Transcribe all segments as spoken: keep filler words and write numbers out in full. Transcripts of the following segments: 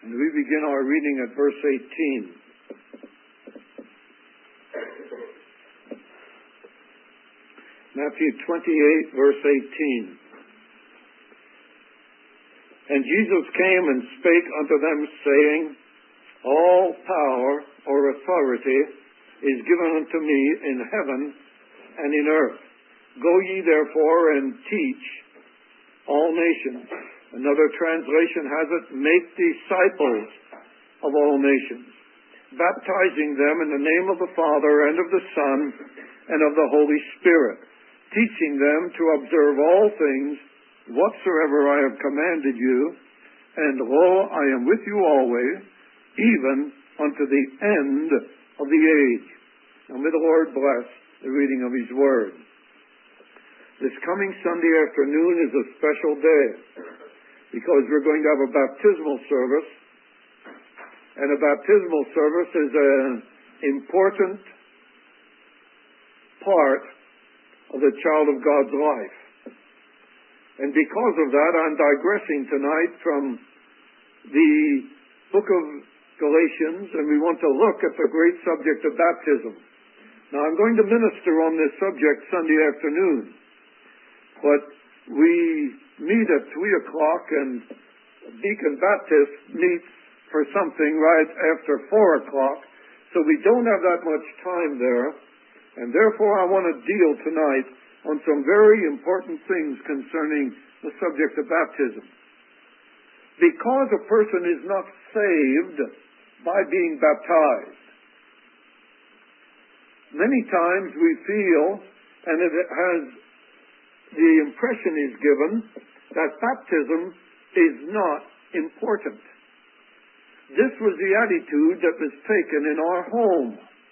And we begin our reading at verse eighteen. Matthew twenty-eight, verse eighteen. And Jesus came and spake unto them, saying, All power or authority is given unto me in heaven and in earth. Go ye therefore and teach all nations. Another translation has it, make disciples of all nations, baptizing them in the name of the Father and of the Son and of the Holy Spirit, teaching them to observe all things whatsoever I have commanded you, and lo, I am with you always, even unto the end of the age. Now may the Lord bless the reading of His Word. This coming Sunday afternoon is a special day, because we're going to have a baptismal service, and a baptismal service is an important part of the child of God's life. And because of that, I'm digressing tonight from the book of Galatians, and we want to look at the great subject of baptism. Now, I'm going to minister on this subject Sunday afternoon, but we meet at three o'clock, and Deacon Baptist meets for something right after four o'clock, so we don't have that much time there, and therefore I want to deal tonight on some very important things concerning the subject of baptism. Because a person is not saved by being baptized, many times we feel, and it has, the impression is given, that baptism is not important. This was the attitude that was taken in our home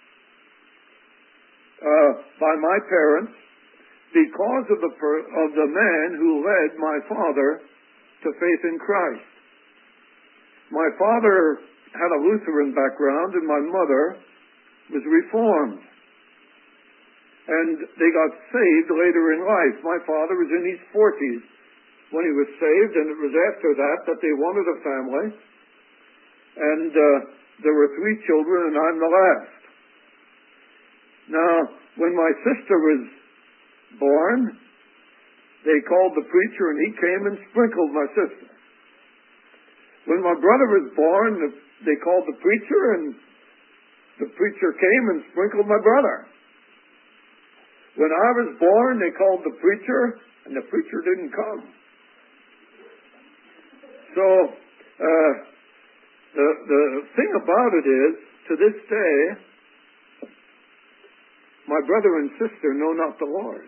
uh, by my parents, because of the per- of the man who led my father to faith in Christ. My father had a Lutheran background, and my mother was Reformed. And they got saved later in life. My father was in his forties when he was saved, and it was after that that they wanted a family. And uh, there were three children, and I'm the last. Now, when my sister was born, they called the preacher, and he came and sprinkled my sister. When my brother was born, they called the preacher, and the preacher came and sprinkled my brother. When I was born, they called the preacher, and the preacher didn't come. So, uh, the, the thing about it is, to this day, my brother and sister know not the Lord.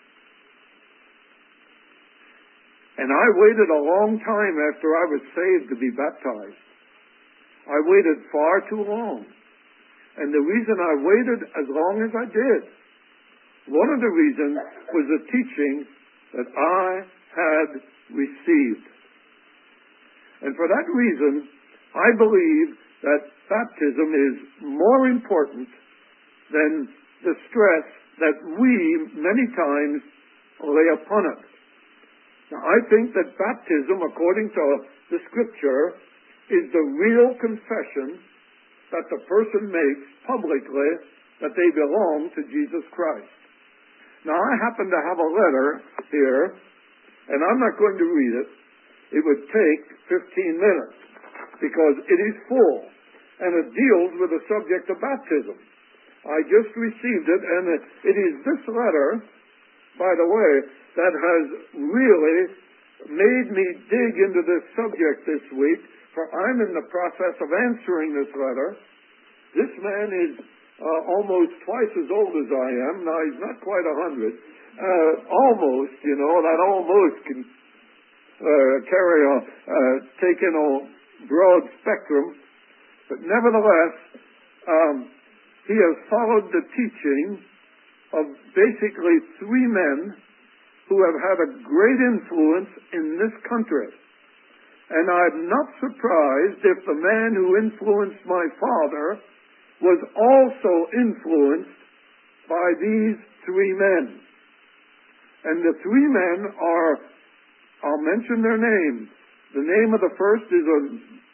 And I waited a long time after I was saved to be baptized. I waited far too long. And the reason I waited as long as I did, one of the reasons was the teaching that I had received. And for that reason, I believe that baptism is more important than the stress that we many times lay upon it. Now, I think that baptism, according to the Scripture, is the real confession that the person makes publicly that they belong to Jesus Christ. Now, I happen to have a letter here, and I'm not going to read it. It would take fifteen minutes, because it is full, and it deals with the subject of baptism. I just received it, and it, it is this letter, by the way, that has really made me dig into this subject this week, for I'm in the process of answering this letter. This man is uh, almost twice as old as I am. Now, he's not quite a hundred. Uh, almost, you know, that almost can uh, carry a, uh, take in a broad spectrum. But nevertheless, um, he has followed the teaching of basically three men who have had a great influence in this country. And I'm not surprised if the man who influenced my father was also influenced by these three men. And the three men are, I'll mention their names. The name of the first is a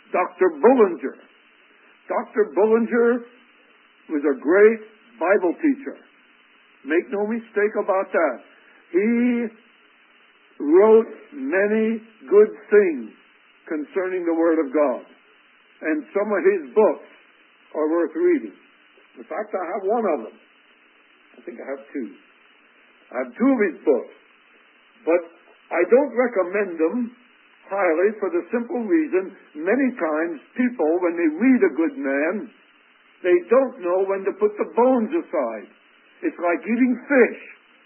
Doctor Bullinger. Doctor Bullinger was a great Bible teacher. Make no mistake about that. He wrote many good things concerning the Word of God. And some of his books are worth reading. In fact, I have one of them. I think I have two. I have two of his books. But I don't recommend them highly for the simple reason many times people, when they read a good man, they don't know when to put the bones aside. It's like eating fish.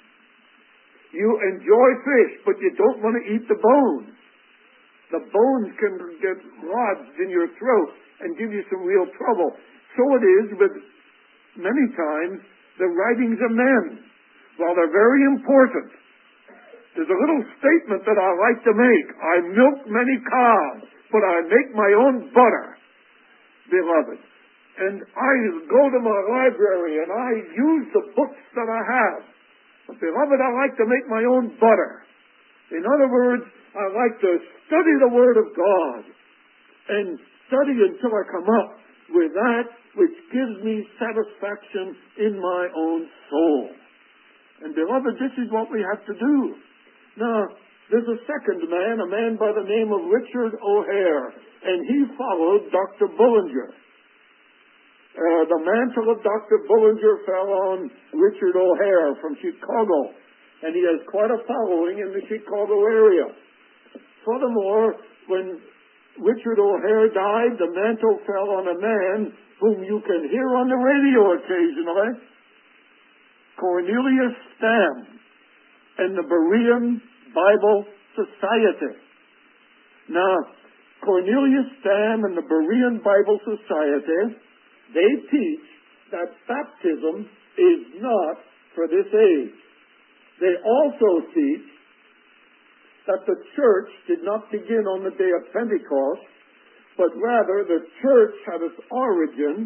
You enjoy fish, but you don't want to eat the bones. The bones can get lodged in your throat and give you some real trouble. So it is with many times the writings of men. While they're very important, there's a little statement that I like to make. I milk many cows, but I make my own butter, beloved. And I go to my library and I use the books that I have. But beloved, I like to make my own butter. In other words, I like to study the Word of God and study until I come up with that which gives me satisfaction in my own soul. And beloved, this is what we have to do. Now, there's a second man, a man by the name of Richard O'Hare, and he followed Doctor Bullinger. Uh, the mantle of Doctor Bullinger fell on Richard O'Hare from Chicago, and he has quite a following in the Chicago area. Furthermore, when Richard O'Hare died, the mantle fell on a man whom you can hear on the radio occasionally, Cornelius Stam, and the Berean Bible Society. Now, Cornelius Stam and the Berean Bible Society, they teach that baptism is not for this age. They also teach that the church did not begin on the day of Pentecost, but rather the church had its origin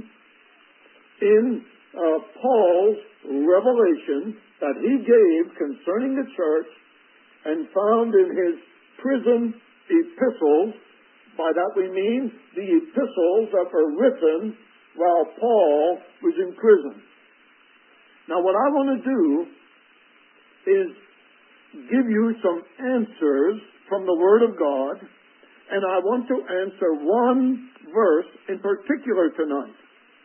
in uh, Paul's revelation that he gave concerning the church and found in his prison epistles. By that we mean the epistles that were written while Paul was in prison. Now what I want to do is give you some answers from the Word of God, and I want to answer one verse in particular tonight.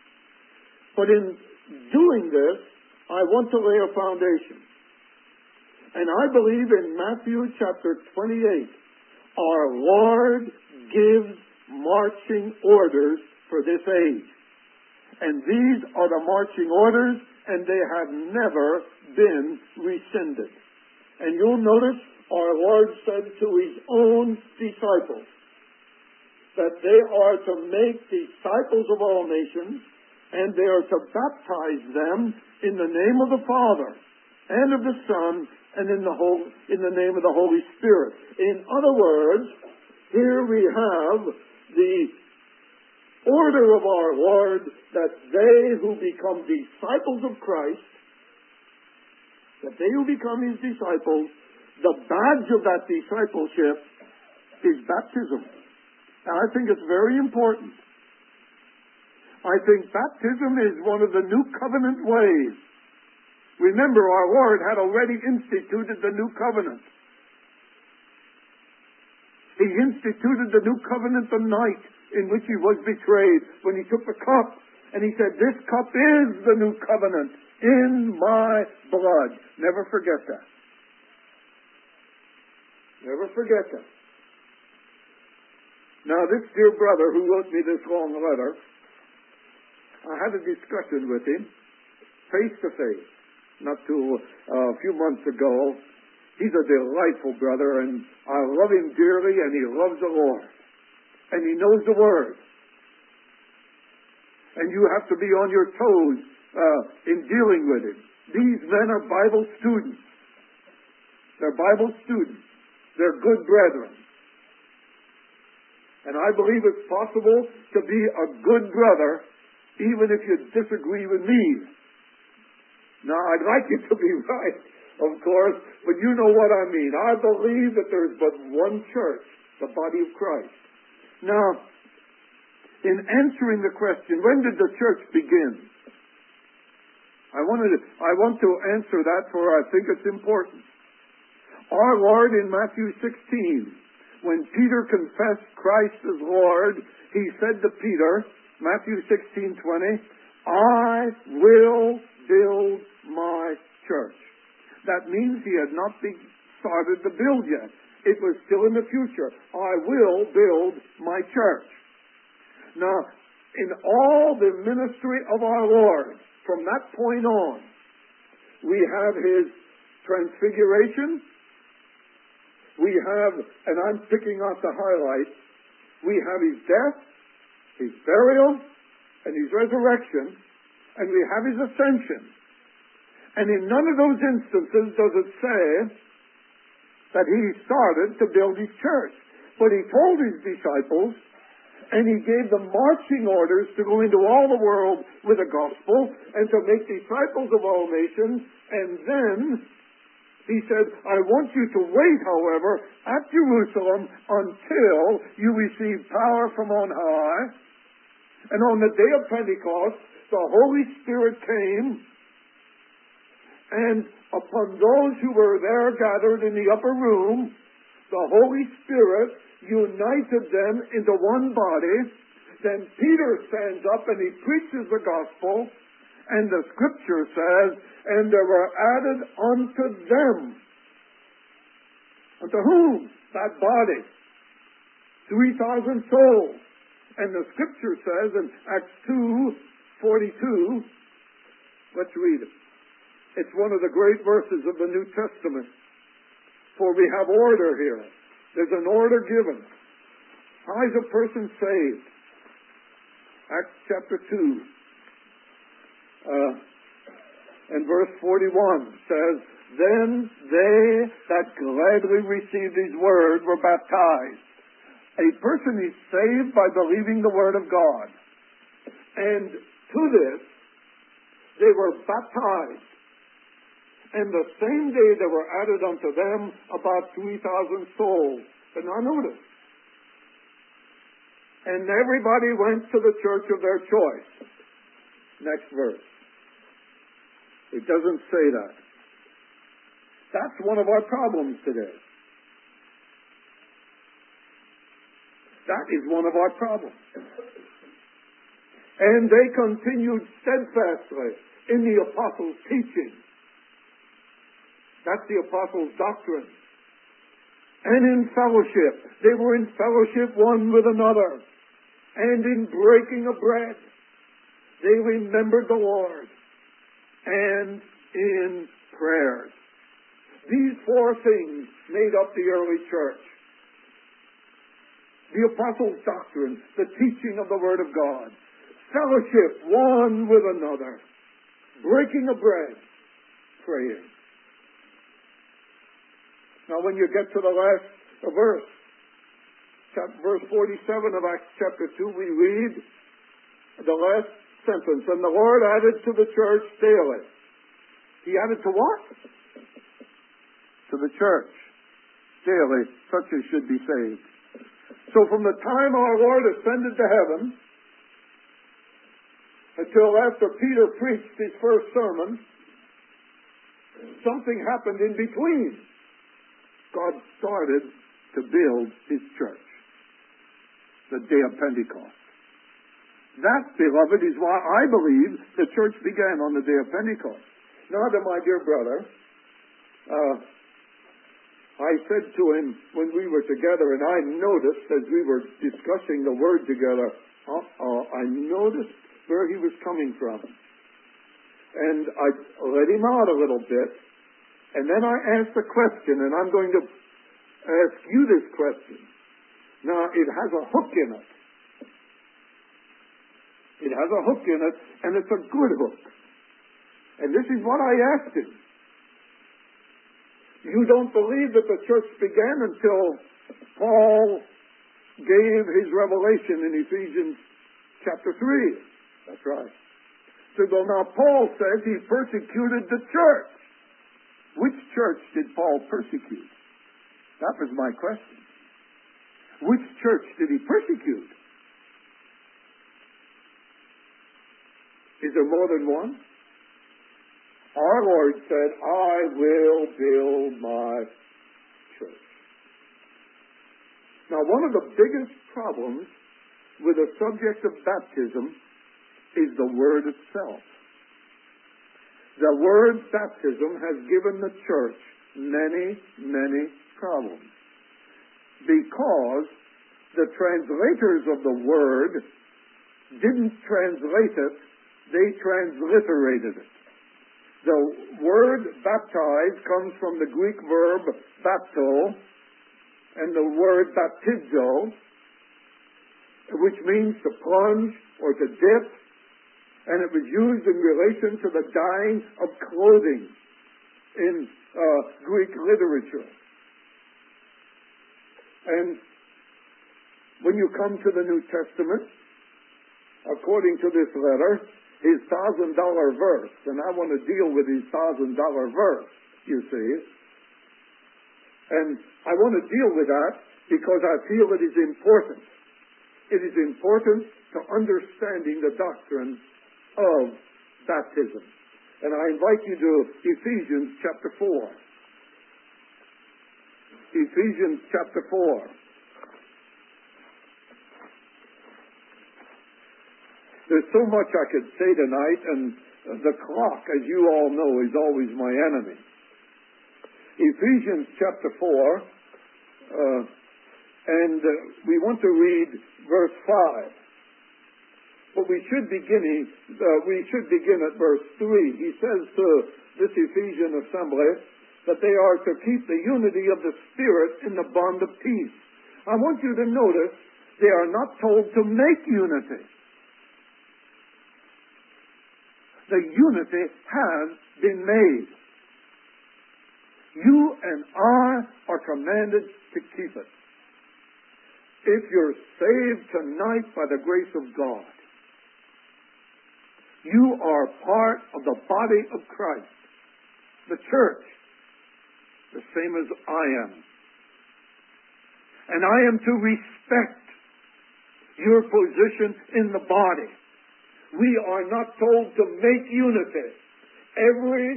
But in doing this, I want to lay a foundation. And I believe in Matthew chapter twenty-eight, our Lord gives marching orders for this age. And these are the marching orders, and they have never been rescinded. And you'll notice our Lord said to his own disciples that they are to make disciples of all nations, and they are to baptize them in the name of the Father and of the Son and in the whole, in the name of the Holy Spirit. In other words, here we have the order of our Lord that they who become disciples of Christ, that they who become his disciples, the badge of that discipleship is baptism. And I think it's very important. I think baptism is one of the new covenant ways. Remember, our Lord had already instituted the new covenant. He instituted the new covenant the night in which he was betrayed, when he took the cup, and he said, "This cup is the new covenant in my blood." Never forget that. Never forget that. Now, this dear brother who wrote me this long letter, I had a discussion with him, face to face, not too uh, a few months ago. He's a delightful brother, and I love him dearly, and he loves the Lord. And he knows the Word. And you have to be on your toes uh, in dealing with him. These men are Bible students. They're Bible students. They're good brethren. And I believe it's possible to be a good brother even if you disagree with me. Now, I'd like you to be right, of course, but you know what I mean. I believe that there's but one church, the body of Christ. Now, in answering the question, when did the church begin? I wanted to, I want to answer that, for I think it's important. Our Lord in Matthew sixteen, when Peter confessed Christ as Lord, he said to Peter, Matthew sixteen twenty, I will build my church. That means he had not be started to build yet. It was still in the future. I will build my church. Now, in all the ministry of our Lord, from that point on, we have his transfiguration. We have, and I'm picking out the highlights, we have his death, his burial, and his resurrection, and we have his ascension. And in none of those instances does it say that he started to build his church. But he told his disciples, and he gave them marching orders to go into all the world with the gospel and to make disciples of all nations. And then he said, I want you to wait, however, at Jerusalem until you receive power from on high. And on the day of Pentecost, the Holy Spirit came, and upon those who were there gathered in the upper room, the Holy Spirit united them into one body. Then Peter stands up and he preaches the gospel, and the scripture says, and there were added unto them. Unto whom? That body. three thousand souls. And the scripture says in Acts two forty-two, let's read it. It's one of the great verses of the New Testament. For we have order here. There's an order given. How is a person saved? Acts chapter two. Uh, and verse forty-one says, Then they that gladly received his word were baptized. A person is saved by believing the word of God. And to this, they were baptized. And the same day there were added unto them about three thousand souls. But now notice. And everybody went to the church of their choice. Next verse. It doesn't say that. That's one of our problems today. That is one of our problems. And they continued steadfastly in the apostles' teaching. That's the apostles' doctrine. And in fellowship. They were in fellowship one with another. And in breaking of bread. They remembered the Lord. And in prayers. These four things made up the early church. The apostles' doctrine, the teaching of the Word of God, fellowship one with another, breaking of bread, praying. Now when you get to the last verse, verse forty-seven of Acts chapter two, we read the last sentence, and the Lord added to the church daily. He added to what? To the church daily, such as should be saved. So from the time our Lord ascended to heaven until after Peter preached his first sermon, something happened in between. God started to build his church. The day of Pentecost. That, beloved, is why I believe the church began on the day of Pentecost. Now to my dear brother, uh, I said to him when we were together, and I noticed as we were discussing the word together, uh-oh, I noticed where he was coming from. And I let him out a little bit, and then I asked a question, and I'm going to ask you this question. Now, it has a hook in it. It has a hook in it, and it's a good hook. And this is what I asked him. You don't believe that the church began until Paul gave his revelation in Ephesians chapter three. That's right. So well, now Paul says he persecuted the church. Which church did Paul persecute? That was my question. Which church did he persecute? Is there more than one? Our Lord said, I will build my church. Now, one of the biggest problems with the subject of baptism is the word itself. The word baptism has given the church many, many problems because the translators of the word didn't translate it, they transliterated it. The word baptize comes from the Greek verb bapto and the word baptizo, which means to plunge or to dip, and it was used in relation to the dyeing of clothing in uh, Greek literature. And when you come to the New Testament, according to this letter, his thousand dollar verse, and I want to deal with his thousand dollar verse, you see. And I want to deal with that because I feel it is important. It is important to understanding the doctrine of baptism. And I invite you to Ephesians chapter four. Ephesians chapter four. There's so much I could say tonight, and the clock, as you all know, is always my enemy. Ephesians chapter four, uh, and uh, we want to read verse five. But we should begin, uh, we should begin at verse three. He says to this Ephesian assembly that they are to keep the unity of the Spirit in the bond of peace. I want you to notice they are not told to make unity. The unity has been made. You and I are commanded to keep it. If you're saved tonight by the grace of God, you are part of the body of Christ, the church, the same as I am. And I am to respect your position in the body. We are not told to make unity. Every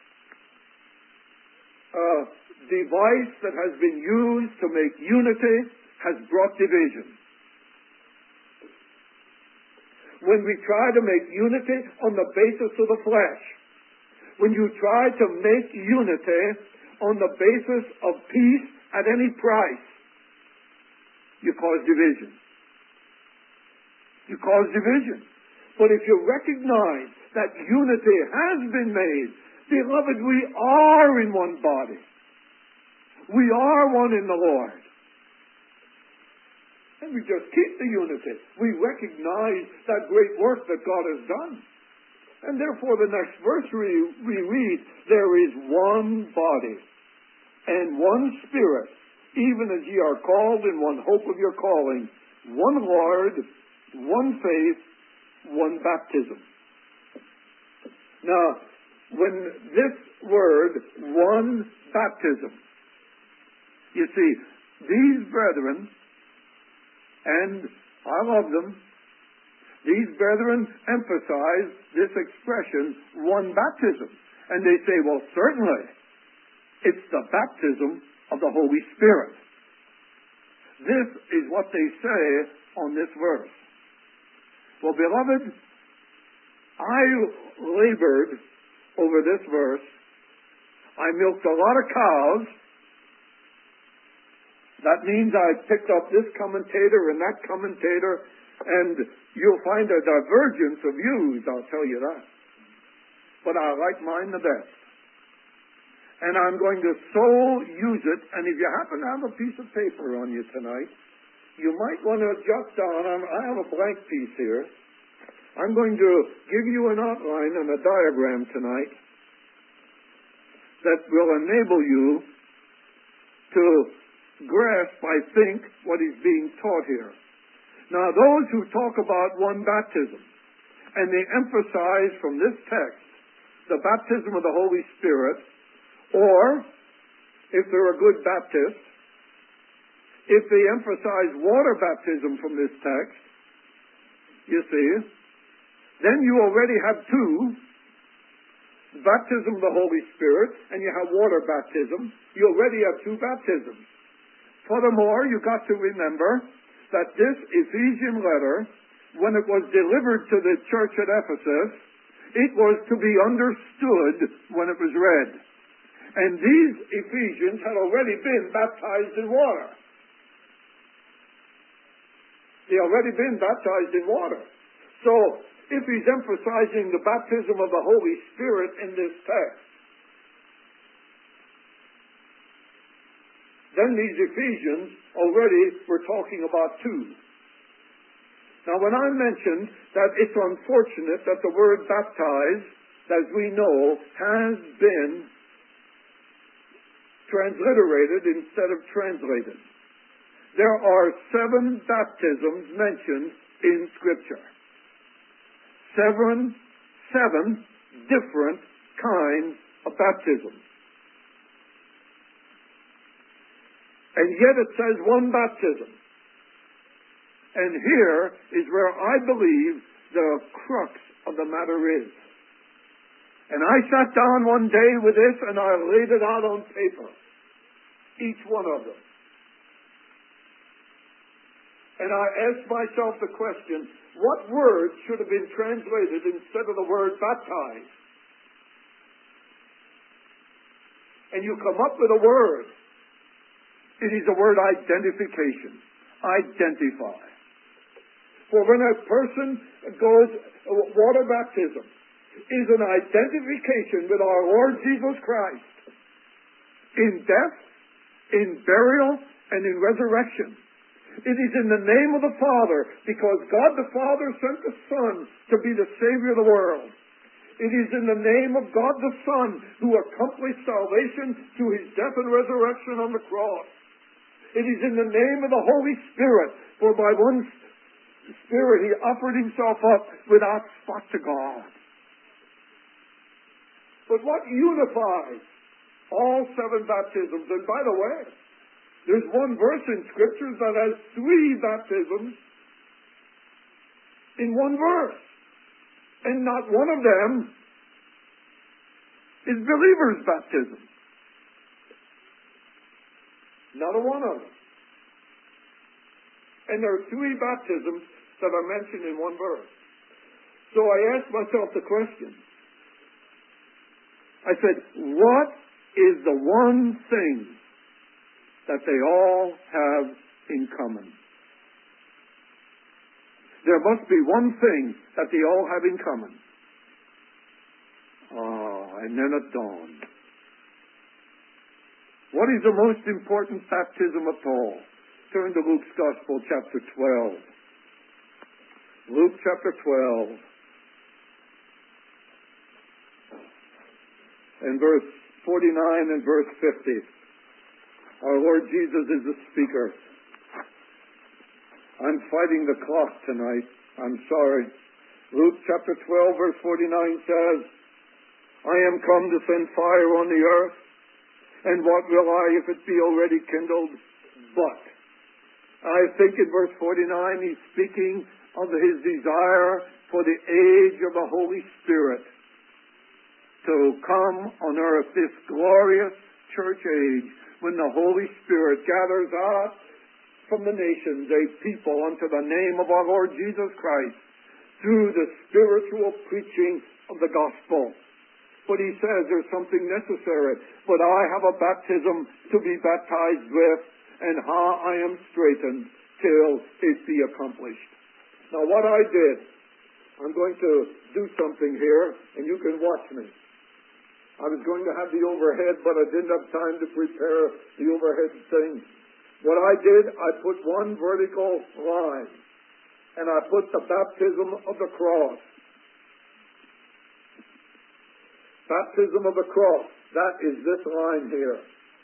uh, device that has been used to make unity has brought division. When we try to make unity on the basis of the flesh, when you try to make unity on the basis of peace at any price, you cause division. You cause division. But if you recognize that unity has been made, beloved, we are in one body. We are one in the Lord. And we just keep the unity. We recognize that great work that God has done. And therefore the next verse we, we read, there is one body and one Spirit, even as ye are called in one hope of your calling, one Lord, one faith, one baptism. Now, when this word, one baptism, you see, these brethren, and I love them, these brethren emphasize this expression, one baptism. And they say, well, certainly, it's the baptism of the Holy Spirit. This is what they say on this verse. Well, beloved, I labored over this verse. I milked a lot of cows. That means I picked up this commentator and that commentator, and you'll find a divergence of views, I'll tell you that. But I like mine the best. And I'm going to so use it, and if you happen to have a piece of paper on you tonight, you might want to jot down, I have a blank piece here. I'm going to give you an outline and a diagram tonight that will enable you to grasp, I think, what is being taught here. Now, those who talk about one baptism, and they emphasize from this text the baptism of the Holy Spirit, or, if they're a good Baptist, if they emphasize water baptism from this text, you see, Then you already have two, baptism of the Holy Spirit, and you have water baptism. You already have two baptisms. Furthermore, you got to remember that this Ephesian letter, when it was delivered to the church at Ephesus, it was to be understood when it was read. And these Ephesians had already been baptized in water. They already been baptized in water. So, if he's emphasizing the baptism of the Holy Spirit in this text, then these Ephesians already were talking about two. Now, when I mentioned that it's unfortunate that the word baptized, as we know, has been transliterated instead of translated. There are seven baptisms mentioned in Scripture. Seven, seven different kinds of baptism. And yet it says one baptism. And here is where I believe the crux of the matter is. And I sat down one day with this and I laid it out on paper. Each one of them. And I asked myself the question, what word should have been translated instead of the word baptized? And you come up with a word. It is the word identification. Identify. For when a person goes, water baptism is an identification with our Lord Jesus Christ in death, in burial, and in resurrection. It is in the name of the Father, because God the Father sent the Son to be the Savior of the world. It is in the name of God the Son who accomplished salvation through His death and resurrection on the cross. It is in the name of the Holy Spirit, for by one Spirit He offered Himself up without spot to God. But what unifies all seven baptisms? And by the way, there's one verse in Scripture that has three baptisms in one verse. And not one of them is believer's baptism. Not a one of them. And there are three baptisms that are mentioned in one verse. So I asked myself the question. I said, what is the one thing that they all have in common? There must be one thing that they all have in common. Oh, and then it dawned. What is the most important baptism of all? Turn to Luke's Gospel, chapter twelve. Luke chapter twelve. And verse forty-nine and verse fifty. Our Lord Jesus is the speaker. I'm fighting the clock tonight. I'm sorry. Luke chapter twelve, verse forty-nine says, I am come to send fire on the earth, and what will I if it be already kindled? But, I think in verse forty-nine he's speaking of his desire for the age of the Holy Spirit to come on earth, this glorious church age, when the Holy Spirit gathers out from the nations a people unto the name of our Lord Jesus Christ through the spiritual preaching of the gospel. But he says there's something necessary. But I have a baptism to be baptized with, and how I am straightened till it be accomplished. Now what I did, I'm going to do something here, and you can watch me. I was going to have the overhead, but I didn't have time to prepare the overhead thing. What I did, I put one vertical line, and I put the baptism of the cross. Baptism of the cross. That is this line here.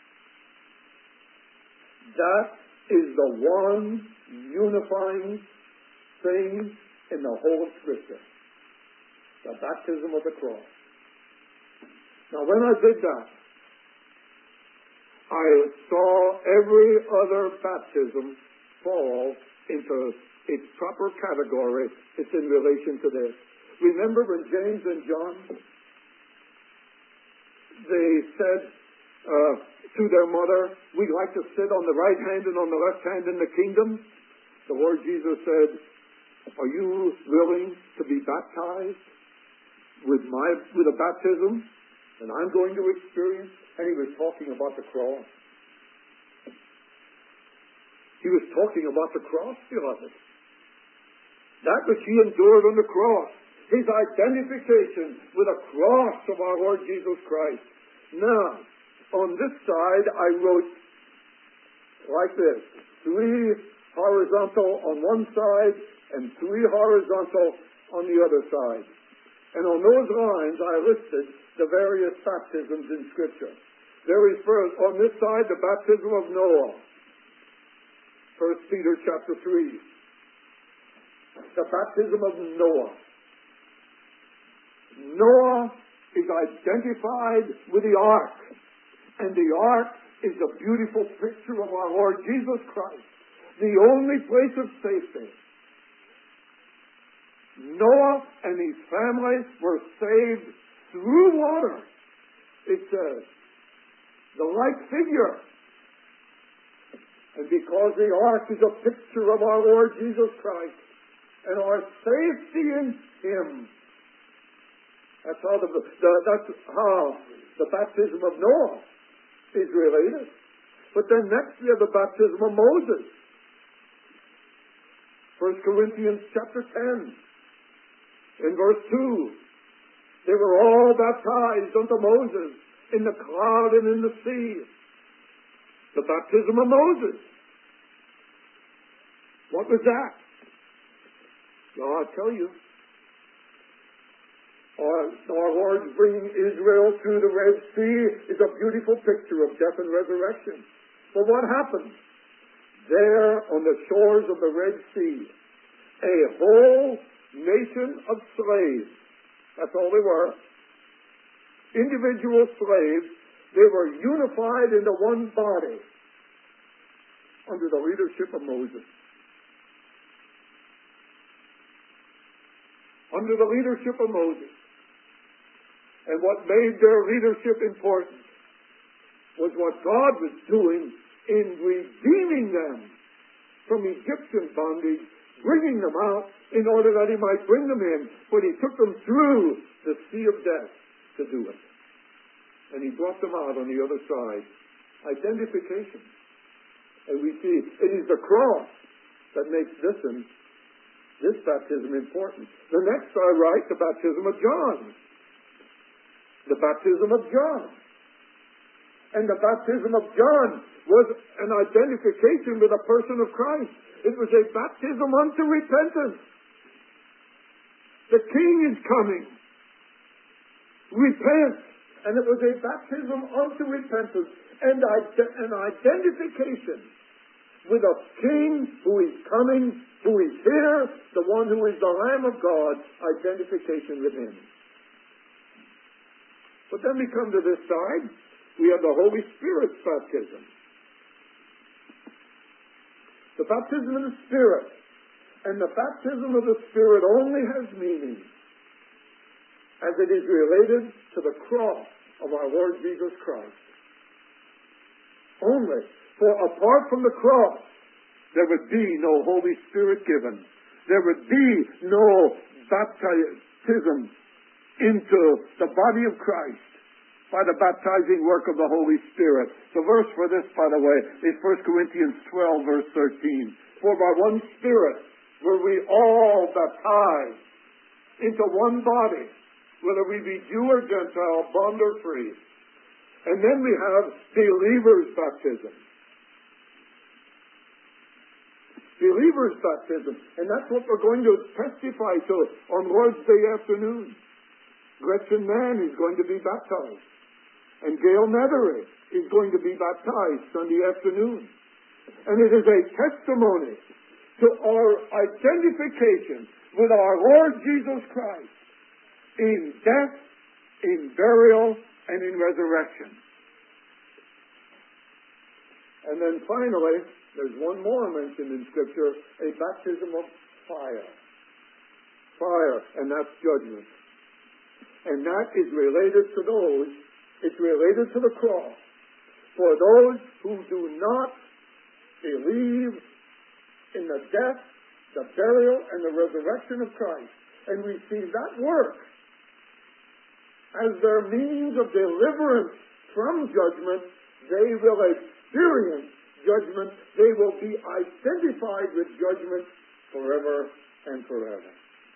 That is the one unifying thing in the whole Scripture. The baptism of the cross. Now when I did that, I saw every other baptism fall into its proper category. It's in relation to this. Remember when James and John, they said uh, to their mother, we'd like to sit on the right hand and on the left hand in the kingdom. The Lord Jesus said, are you willing to be baptized with my with a baptism and I'm going to experience? And he was talking about the cross. He was talking about the cross, beloved. That which he endured on the cross. His identification with the cross of our Lord Jesus Christ. Now, on this side, I wrote like this. Three horizontal on one side and three horizontal on the other side. And on those lines, I listed the various baptisms in Scripture. There is first, on this side, the baptism of Noah. First Peter chapter three. The baptism of Noah. Noah is identified with the ark. And the ark is a beautiful picture of our Lord Jesus Christ. The only place of safety. Noah and his family were saved through water. It says, the like figure. And because the ark is a picture of our Lord Jesus Christ and our safety in Him, that's how the, the that's how the baptism of Noah is related. But then next we have the baptism of Moses. First Corinthians chapter ten. In verse two, they were all baptized unto Moses in the cloud and in the sea. The baptism of Moses. What was that? Well, I'll tell you. Our, our Lord bringing Israel through the Red Sea is a beautiful picture of death and resurrection. But what happened? There on the shores of the Red Sea, a whole nation of slaves. That's all they were. Individual slaves. They were unified into one body under the leadership of Moses. Under the leadership of Moses. And what made their leadership important was what God was doing in redeeming them from Egyptian bondage, bringing them out in order that He might bring them in. But He took them through the sea of death to do it. And He brought them out on the other side. Identification. And we see it is the cross that makes this and this baptism important. The next I write the baptism of John. The baptism of John. And the baptism of John was an identification with the person of Christ. It was a baptism unto repentance. The King is coming. Repent. And it was a baptism unto repentance and an identification with a King who is coming, who is here, the one who is the Lamb of God, identification with Him. But then we come to this side, we have the Holy Spirit's baptism. The baptism of the Spirit. And the baptism of the Spirit only has meaning as it is related to the cross of our Lord Jesus Christ. Only. For apart from the cross, there would be no Holy Spirit given. There would be no baptism into the body of Christ by the baptizing work of the Holy Spirit. The verse for this, by the way, is First Corinthians twelve, verse thirteen. For by one Spirit were we all baptized into one body, whether we be Jew or Gentile, bond or free. And then we have believers' baptism. Believers' baptism. And that's what we're going to testify to on Lord's Day afternoon. Gretchen Mann is going to be baptized. And Gail Nethery is going to be baptized Sunday afternoon. And it is a testimony to our identification with our Lord Jesus Christ in death, in burial, and in resurrection. And then finally, there's one more mentioned in Scripture, a baptism of fire. fire, and that's judgment. And that is related to those, it's related to the cross. For those who do not believe in the death, the burial, and the resurrection of Christ, and receive that work as their means of deliverance from judgment, they will experience judgment. They will be identified with judgment forever and forever.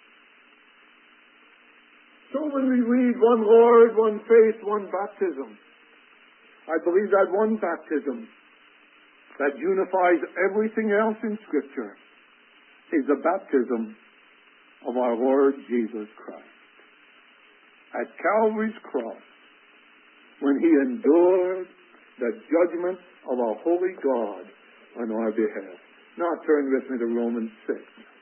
So when we read one Lord, one faith, one baptism, I believe that one baptism that unifies everything else in Scripture is the baptism of our Lord Jesus Christ. At Calvary's cross, when he endured the judgment of a holy God on our behalf. Now turn with me to Romans six.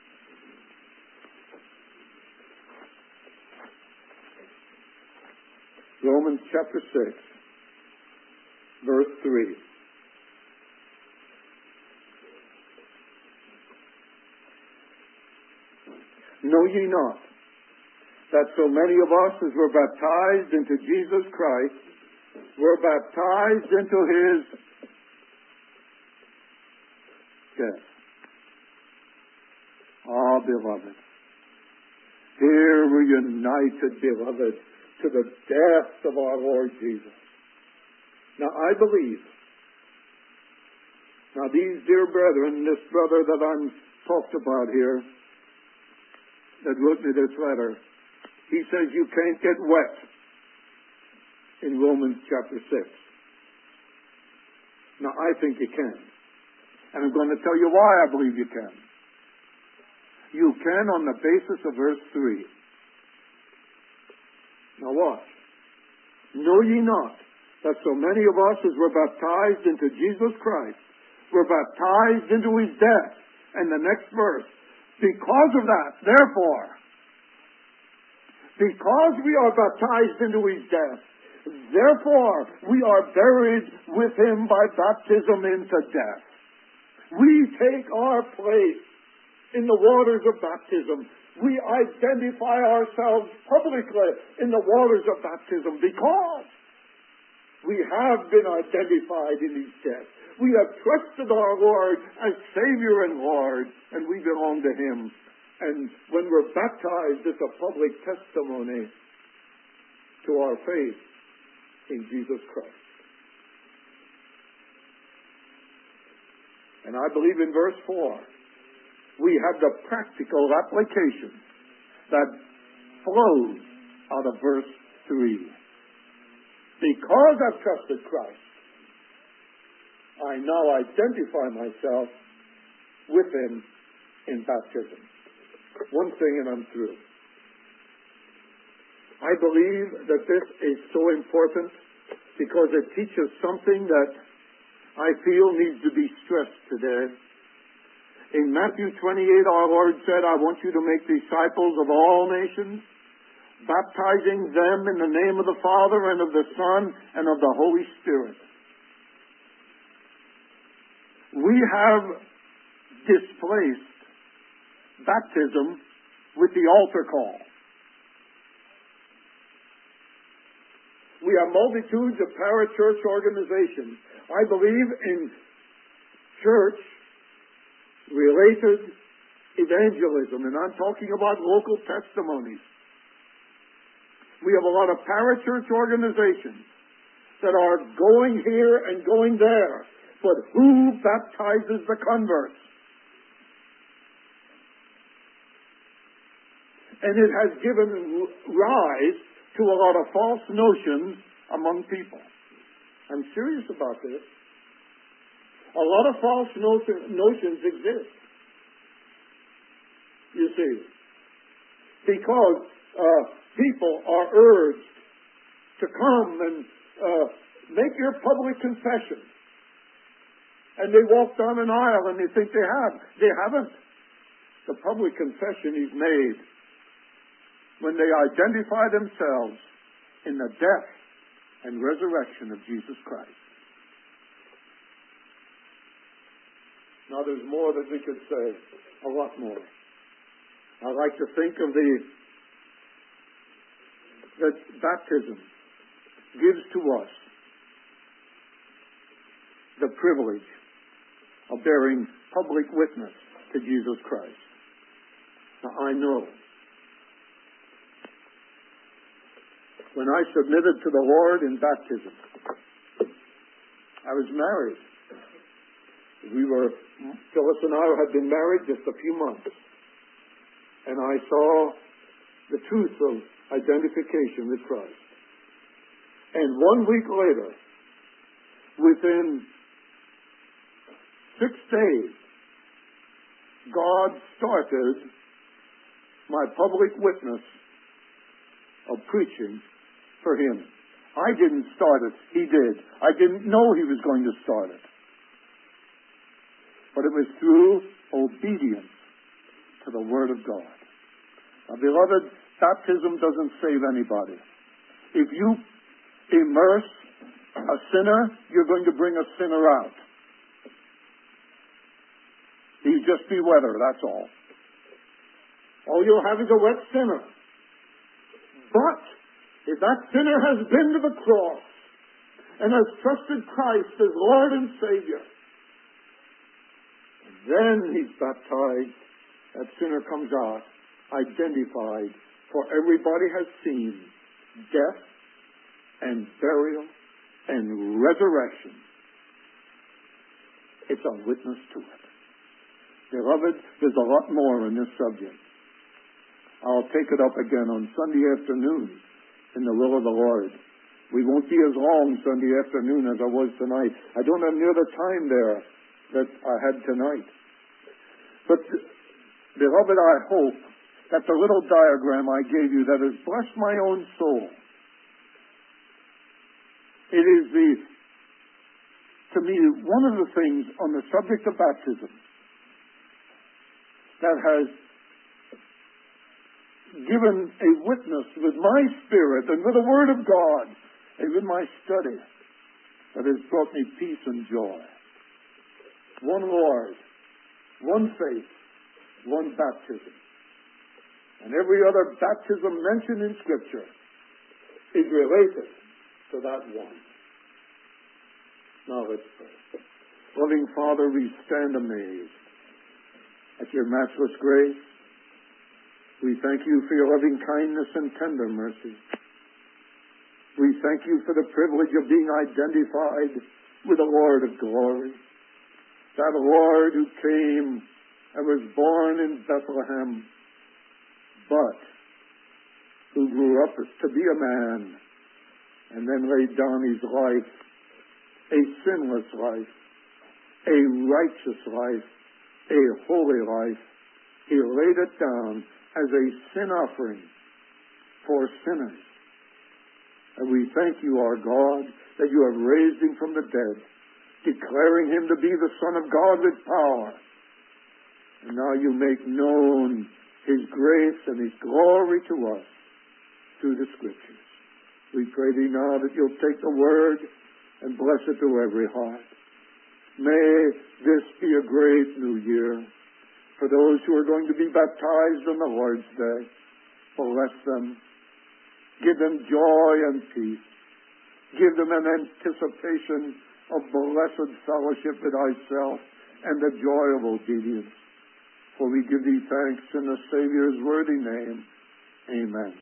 Romans chapter six, verse three. Know ye not that so many of us as were baptized into Jesus Christ were baptized into his death? Ah, beloved, here we're united, beloved, to the death of our Lord Jesus. Now, I believe, now these dear brethren, this brother that I'm talked about here, that wrote me this letter, he says you can't get wet in Romans chapter six. Now, I think you can. And I'm going to tell you why I believe you can. You can on the basis of verse three. Now watch. Know ye not that so many of us as were baptized into Jesus Christ were baptized into his death? And the next verse, because of that, therefore, because we are baptized into his death, therefore we are buried with him by baptism into death. We take our place in the waters of baptism. We identify ourselves publicly in the waters of baptism because we have been identified in his death. We have trusted our Lord as Savior and Lord, and we belong to him. And when we're baptized, it's a public testimony to our faith in Jesus Christ. And I believe in verse four, we have the practical application that flows out of verse three. Because I've trusted Christ, I now identify myself with him in baptism. One thing and I'm through. I believe that this is so important because it teaches something that I feel needs to be stressed today. In Matthew twenty-eight, our Lord said, I want you to make disciples of all nations, baptizing them in the name of the Father and of the Son and of the Holy Spirit. We have displaced baptism with the altar call. We have multitudes of parachurch organizations. I believe in church-related evangelism, and I'm talking about local testimonies. We have a lot of parachurch organizations that are going here and going there, but who baptizes the converts? And it has given rise to a lot of false notions among people. I'm serious about this. A lot of false notion, notions exist. You see. Because uh, people are urged to come and uh, make your public confession. And they walk down an aisle and they think they have. They haven't. The public confession is made when they identify themselves in the death and resurrection of Jesus Christ. Now there's more that we could say, a lot more. I like to think of the that baptism gives to us the privilege of bearing public witness to Jesus Christ. Now, I know when I submitted to the Lord in baptism, I was married. We were, Phyllis and I had been married just a few months. And I saw the truth of identification with Christ. And one week later, within six days, God started my public witness of preaching for Him. I didn't start it. He did. I didn't know He was going to start it. But it was through obedience to the Word of God. Now, beloved, baptism doesn't save anybody. If you immerse a sinner, you're going to bring a sinner out. You just be weather, that's all. All you'll have is a wet sinner. But if that sinner has been to the cross and has trusted Christ as Lord and Savior, then he's baptized, that sinner comes out identified, for everybody has seen death and burial and resurrection. It's a witness to it. Beloved, there's a lot more in this subject. I'll take it up again on Sunday afternoon in the will of the Lord. We won't be as long Sunday afternoon as I was tonight. I don't have near the time there that I had tonight. But, beloved, I hope that the little diagram I gave you that has blessed my own soul, it is the, to me, one of the things on the subject of baptism that has given a witness with my spirit and with the Word of God and with my study that has brought me peace and joy. One Lord, one faith, one baptism. And every other baptism mentioned in Scripture is related to that one. Now let's pray. Loving Father, we stand amazed at your matchless grace. We thank you for your loving kindness and tender mercy. We thank you for the privilege of being identified with the Lord of glory, that Lord who came and was born in Bethlehem, but who grew up to be a man and then laid down his life, a sinless life, a righteous life, a holy life. He laid it down as a sin offering for sinners. And we thank you, our God, that you have raised him from the dead, declaring him to be the Son of God with power. And now you make known his grace and his glory to us through the Scriptures. We pray thee now that you'll take the word and bless it to every heart. May this be a great new year for those who are going to be baptized on the Lord's Day. Bless them. Give them joy and peace. Give them an anticipation of blessed fellowship with thyself and the joy of obedience. For we give thee thanks in the Savior's worthy name. Amen.